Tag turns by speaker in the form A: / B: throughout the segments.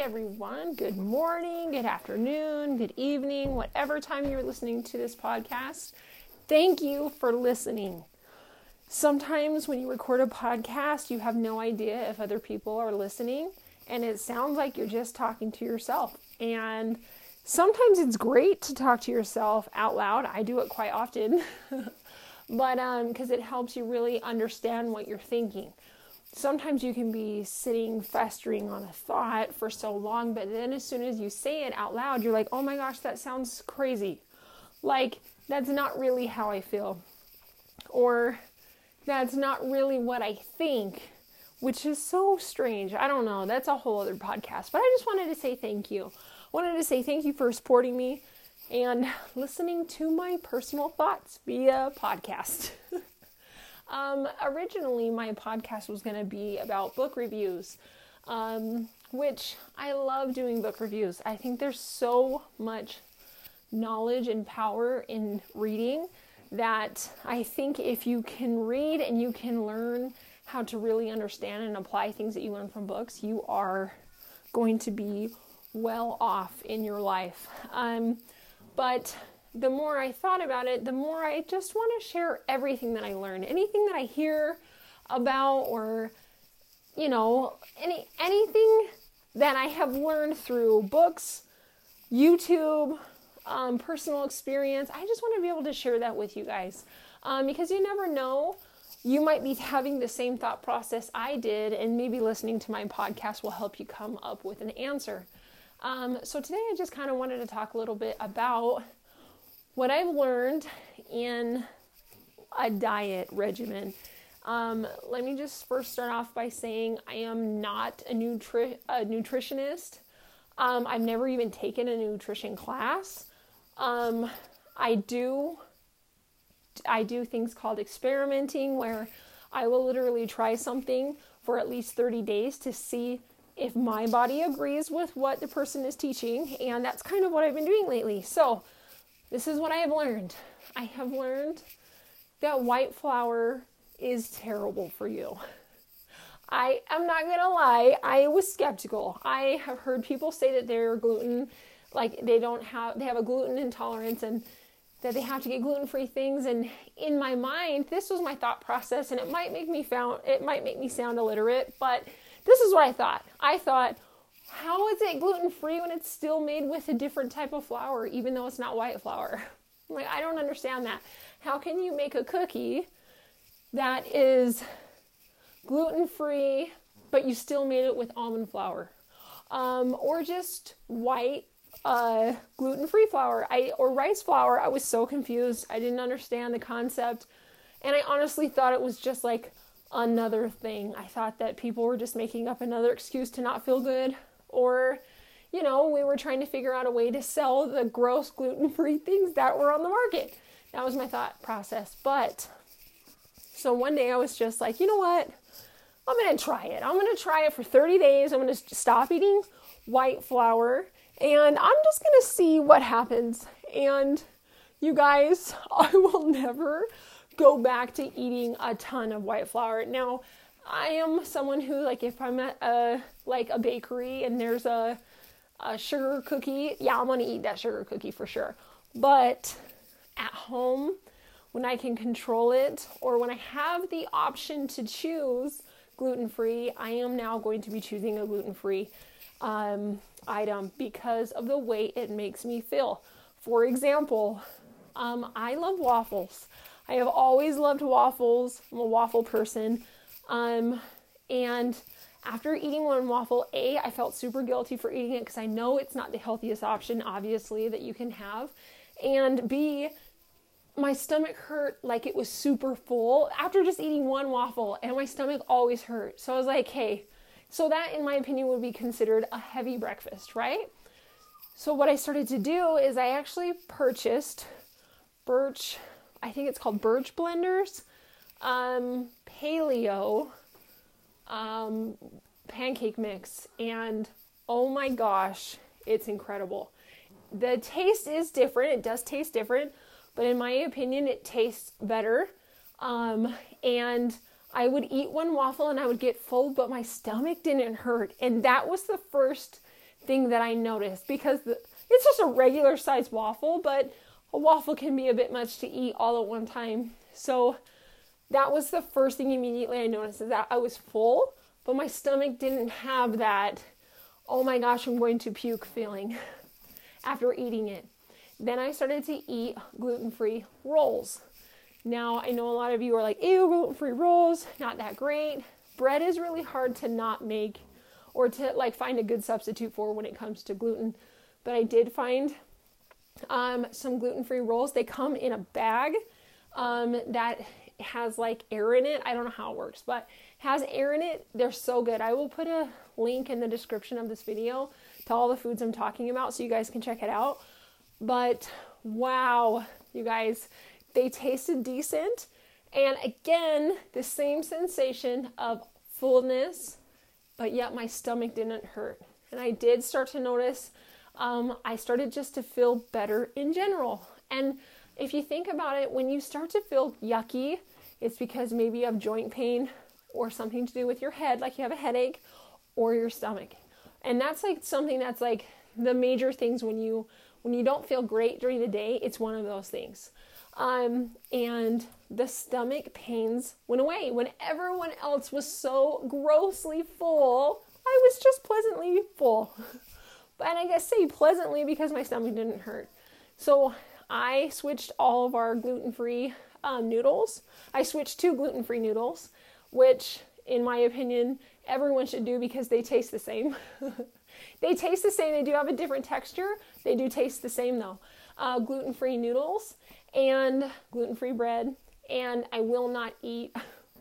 A: everyone. Good morning, good afternoon, good evening, whatever time you're listening to this podcast. Thank you for listening. Sometimes when you record a podcast, you have no idea if other people are listening, and it sounds like you're just talking to yourself. And sometimes it's great to talk to yourself out loud. I do it quite often, but because it helps you really understand what you're thinking. Sometimes you can be sitting festering on a thought for so long, but then as soon as you say it out loud, you're like, oh my gosh, that sounds crazy. Like, that's not really how I feel. Or that's not really what I think, which is so strange. I don't know. That's a whole other podcast. But I just wanted to say thank you. I wanted to say thank you for supporting me and listening to my personal thoughts via podcast. Originally, my podcast was going to be about book reviews, which I love doing book reviews. I think there's so much knowledge and power in reading that I think if you can read and you can learn how to really understand and apply things that you learn from books, you are going to be well off in your life. But the more I thought about it, the more I just want to share everything that I learned. Anything that I hear about or, anything that I have learned through books, YouTube, personal experience. I just want to be able to share that with you guys because you never know. You might be having the same thought process I did, and maybe listening to my podcast will help you come up with an answer. So today I just kind of wanted to talk a little bit about what I've learned in a diet regimen. Let me just first start off by saying I am not a nutritionist. I've never even taken a nutrition class. I do things called experimenting, where I will literally try something for at least 30 days to see if my body agrees with what the person is teaching. And that's kind of what I've been doing lately. So this is what I have learned. I have learned that white flour is terrible for you. I am not going to lie. I was skeptical. I have heard people say that they're gluten, like they have a gluten intolerance and that they have to get gluten-free things. And in my mind, this was my thought process, and it might make me sound illiterate, but this is what I thought. I thought, how is it gluten-free when it's still made with a different type of flour, even though it's not white flour? Like, I don't understand that. How can you make a cookie that is gluten-free, but you still made it with almond flour? Or just white gluten-free flour or rice flour? I was so confused. I didn't understand the concept. And I honestly thought it was just like another thing. I thought that people were just making up another excuse to not feel good. Or, we were trying to figure out a way to sell the gross gluten-free things that were on the market. That was my thought process. So one day I was just like, you know what? I'm going to try it. I'm going to try it for 30 days. I'm going to stop eating white flour, and I'm just going to see what happens. And you guys, I will never go back to eating a ton of white flour. Now, I am someone who, like, if I'm at a bakery and there's a sugar cookie, yeah, I'm going to eat that sugar cookie for sure. But at home, when I can control it, or when I have the option to choose gluten-free, I am now going to be choosing a gluten-free item because of the way it makes me feel. For example, I love waffles. I have always loved waffles. I'm a waffle person. And after eating one waffle, I felt super guilty for eating it because I know it's not the healthiest option, obviously, that you can have. And B, my stomach hurt like it was super full after just eating one waffle, and my stomach always hurt. So I was like, hey, so that, in my opinion, would be considered a heavy breakfast, right? So what I started to do is I actually purchased I think it's called Birch blenders, paleo pancake mix, and oh my gosh, it's incredible. The taste is different. It does taste different, but in my opinion, it tastes better. And I would eat one waffle and I would get full, but my stomach didn't hurt. And that was the first thing that I noticed, because it's just a regular size waffle, but a waffle can be a bit much to eat all at one time. So that was the first thing immediately I noticed, is that I was full, but my stomach didn't have that, oh my gosh, I'm going to puke feeling after eating it. Then I started to eat gluten-free rolls. Now, I know a lot of you are like, ew, gluten-free rolls, not that great. Bread is really hard to not make or to like find a good substitute for when it comes to gluten. But I did find some gluten-free rolls. They come in a bag that has like air in it. I don't know how it works, but has air in it. They're so good. I will put a link in the description of this video to all the foods I'm talking about so you guys can check it out. But wow, you guys, they tasted decent. And again, the same sensation of fullness, but yet my stomach didn't hurt. And I did start to notice, I started just to feel better in general. And if you think about it, when you start to feel yucky, it's because maybe you have joint pain or something to do with your head, like you have a headache, or your stomach. And that's like something that's like the major things when you don't feel great during the day, it's one of those things. And the stomach pains went away. When everyone else was so grossly full, I was just pleasantly full. And I guess say pleasantly because my stomach didn't hurt. So I switched all of our gluten-free noodles. I switched to gluten-free noodles, which in my opinion, everyone should do because they taste the same. They taste the same. They do have a different texture. They do taste the same though. Gluten-free noodles and gluten-free bread. And I will not eat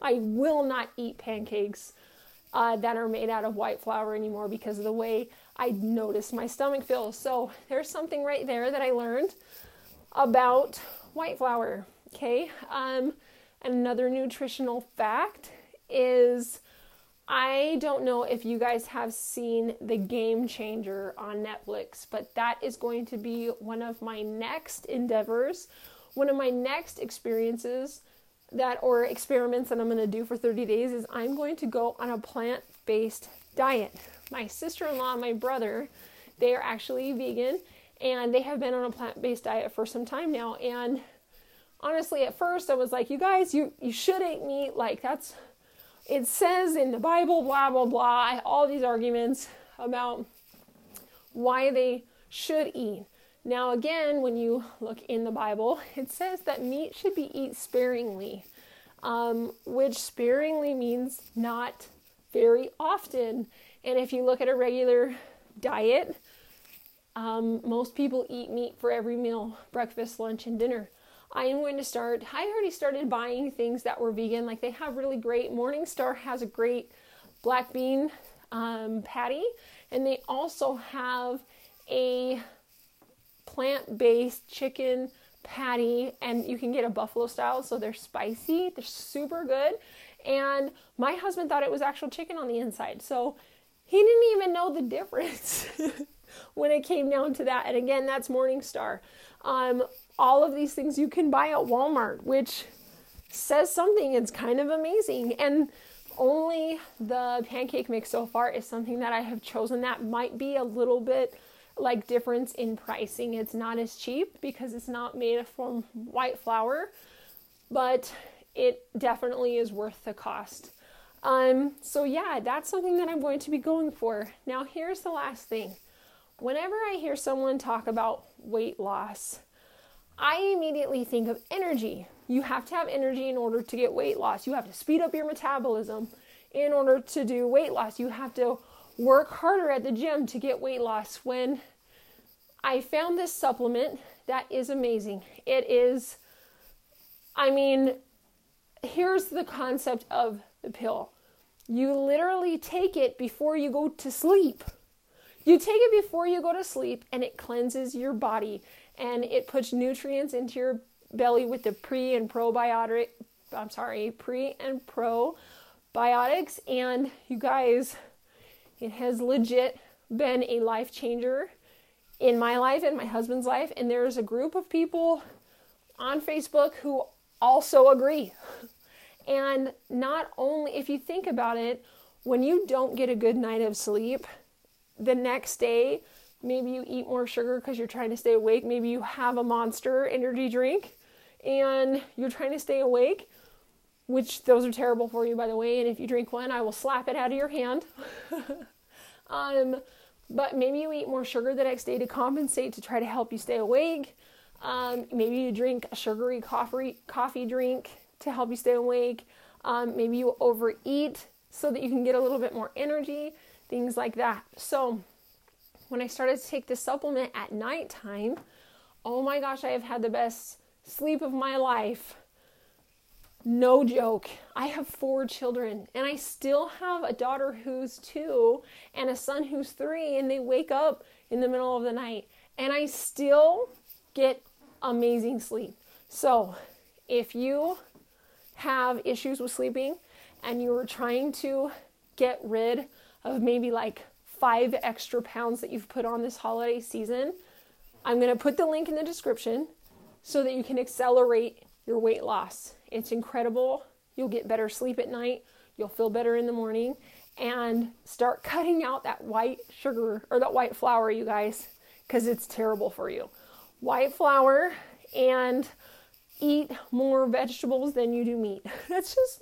A: pancakes that are made out of white flour anymore because of the way I noticed my stomach feels. So there's something right there that I learned about white flour. Okay. Another nutritional fact is, I don't know if you guys have seen The Game Changer on Netflix, but that is going to be one of my next endeavors, one of my next experiences or experiments that I'm going to do for 30 days is I'm going to go on a plant-based diet. My sister-in-law and my brother, they are actually vegan, and they have been on a plant-based diet for some time now. And honestly, at first I was like, you guys, you should eat meat. Like it says in the Bible, blah, blah, blah, all these arguments about why they should eat. Now, again, when you look in the Bible, it says that meat should be eaten sparingly, which sparingly means not very often. And if you look at a regular diet, most people eat meat for every meal, breakfast, lunch, and dinner. I already started buying things that were vegan. Like they have really great, Morningstar has a great black bean patty. And they also have a plant-based chicken patty, and you can get a buffalo style, so they're spicy. They're super good. And my husband thought it was actual chicken on the inside. So he didn't even know the difference when it came down to that. And again, that's Morningstar. All of these things you can buy at Walmart, which says something. It's kind of amazing. And only the pancake mix so far is something that I have chosen that might be a little bit like difference in pricing. It's not as cheap because it's not made from white flour, but it definitely is worth the cost. So yeah, that's something that I'm going to be going for. Now, here's the last thing. Whenever I hear someone talk about weight loss, I immediately think of energy. You have to have energy in order to get weight loss. You have to speed up your metabolism in order to do weight loss. You have to work harder at the gym to get weight loss. When I found this supplement that is amazing. It is, here's the concept of the pill. You literally take it before you go to sleep. You take it before you go to sleep, and it cleanses your body, and it puts nutrients into your belly with the pre and probiotics. And you guys, it has legit been a life changer in my life and my husband's life. And there's a group of people on Facebook who also agree. And not only, if you think about it, when you don't get a good night of sleep, the next day, maybe you eat more sugar because you're trying to stay awake. Maybe you have a Monster energy drink and you're trying to stay awake, which those are terrible for you, by the way. And if you drink one, I will slap it out of your hand. But maybe you eat more sugar the next day to compensate, to try to help you stay awake. Maybe you drink a sugary coffee drink to help you stay awake. Maybe you overeat so that you can get a little bit more energy, things like that. So when I started to take this supplement at nighttime, oh my gosh, I have had the best sleep of my life. No joke. I have 4 children and I still have a daughter who's 2 and a son who's 3, and they wake up in the middle of the night and I still get amazing sleep. So if you have issues with sleeping and you're trying to get rid of maybe like 5 extra pounds that you've put on this holiday season, I'm going to put the link in the description so that you can accelerate your weight loss. It's incredible. You'll get better sleep at night. You'll feel better in the morning, and start cutting out that white sugar or that white flour, you guys, because it's terrible for you. White flour, and eat more vegetables than you do meat. That's just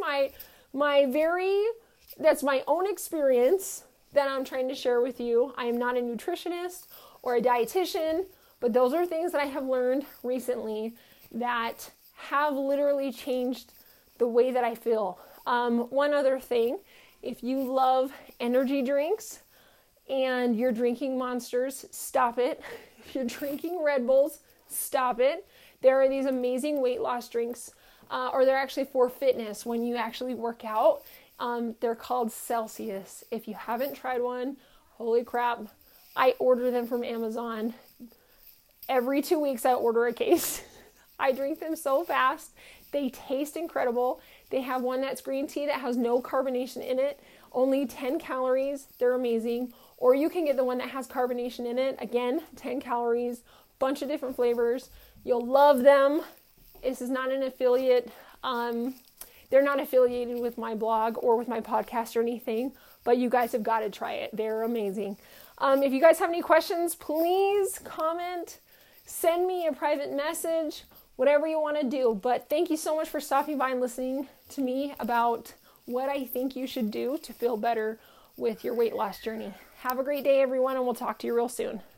A: that's my own experience that I'm trying to share with you. I am not a nutritionist or a dietitian, but those are things that I have learned recently that have literally changed the way that I feel. One other thing, if you love energy drinks and you're drinking Monsters, stop it. If you're drinking Red Bulls, stop it. There are these amazing weight loss drinks, or they're actually for fitness when you actually work out. They're called Celsius. If you haven't tried one, holy crap. I order them from Amazon. Every 2 weeks I order a case. I drink them so fast. They taste incredible. They have one that's green tea that has no carbonation in it, only 10 calories. They're amazing. Or you can get the one that has carbonation in it. Again, 10 calories, bunch of different flavors. You'll love them. This is not an affiliate. They're not affiliated with my blog or with my podcast or anything, but you guys have got to try it. They're amazing. If you guys have any questions, please comment, send me a private message, whatever you want to do. But thank you so much for stopping by and listening to me about what I think you should do to feel better with your weight loss journey. Have a great day, everyone, and we'll talk to you real soon.